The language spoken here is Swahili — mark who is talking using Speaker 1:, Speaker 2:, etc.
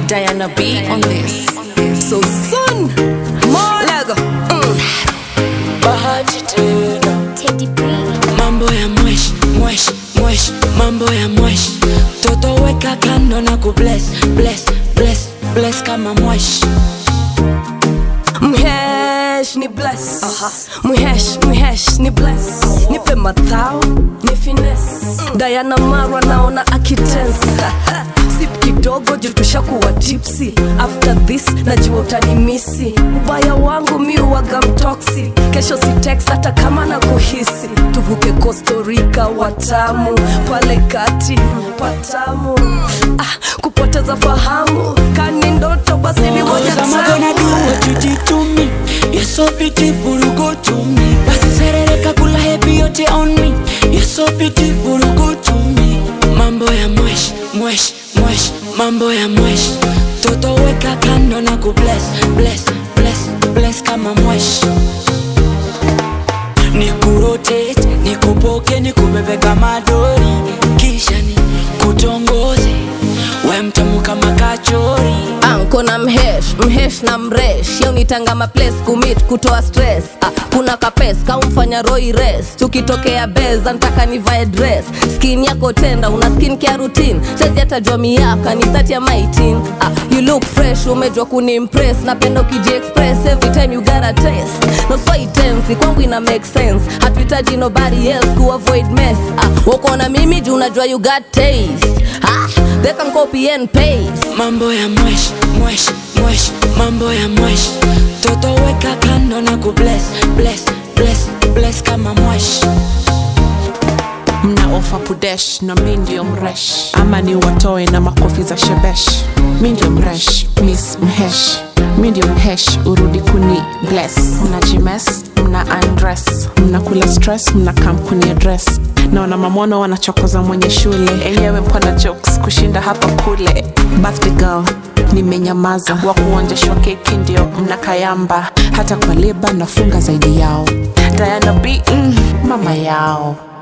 Speaker 1: Diana B on this.
Speaker 2: So soon, Lego.
Speaker 3: Bahati tena
Speaker 4: Teddy B.
Speaker 3: mambo ya mwesh, mwesh, mwesh, mambo ya mwesh. Toto weka kando na kubless, bless, bless, bless kama mwesh.
Speaker 2: Mhesh ni bless, mhesh ni bless. Nipe mathao, ni finesse. Diana Marwa naona akitensa. Sip kidogo juu tushakuwa tipsy. After this najua utanimisi. Ubaya wangu mi uwaga mtoksi. Kesho si text hata kama na kuhisi. Tuvuke Costa Rica watamu. Pale kati patamu. Kupoteza fahamu kani ndoto basi ni moja tamu.
Speaker 3: Cause I'm gonna do what you did to me. You're so beautiful, go to me. Basi serereka kula happy yote on me. You're so beautiful, go to me. Mambo ya mwesh, mwesh, mwesh, mambo ya mwesh. Toto weka kando na kubless, bless, bless, bless kama mwesh. Nikurotate, nikupoke, nikubebe kama dori. Kisha ni kutongoze, we mtamu kama kachori.
Speaker 2: Anko na mhesh na mresh. Yeo nitanga maplace kumit kutoa stress. Kuna kapes kaumfanya roi rest. Tukitokea beza ntaka nivae dress. Skin yako tenda una skin care routine. Sezi hata jua miaka ni 30 ya maitin. You look fresh umejua kunimpress. Napenda ukiji-express every time you gotta taste. No so intense kwangu ina make sense. Hatuhitaji nobody else to avoid mess. Wako na mimi juu unajua you got taste. They can copy and paste.
Speaker 3: Mambo ya mwesh, mwesh, mwesh, mambo ya mwesh. Toto weka kando na kubless, bless, bless, bless kama mwesh.
Speaker 1: Mna ofa pudesh na mi ndio mresh, ama ni watoe na makofi za shebesh. Mi ndio mresh, miss mhesh. Mi ndio mhesh, urudi kuni bless. Mna jimes, mna undress, mna kula stress, mna kam kuni address. Naona mamono wanachokoza mwenye shule. Enyewe mpana jokes kushinda hapa kule. Birthday girl nimenyamaza, wakuonjeshwa keki ndio mna kayamba. Hata kwa leba nafunga zaidi yao. Diana B mama yao.